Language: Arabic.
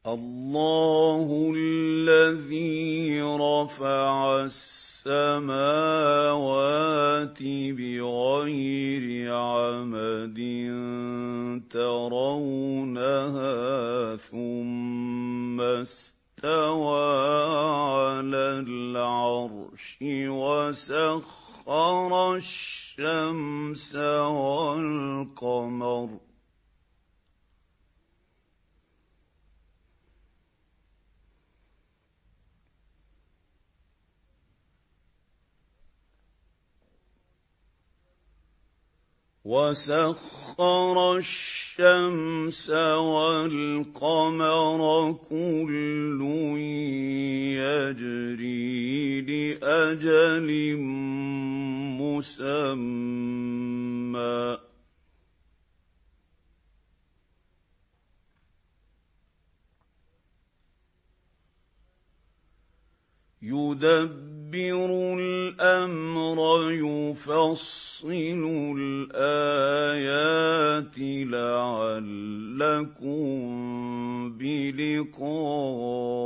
الله الذي رفع السماوات بغير عمد ترونها ثم استوى على العرش وسخر الشمس والقمر كل يجري لأجل مسمى يدبر الأمر يفصل الآيات لعلكم بلقاء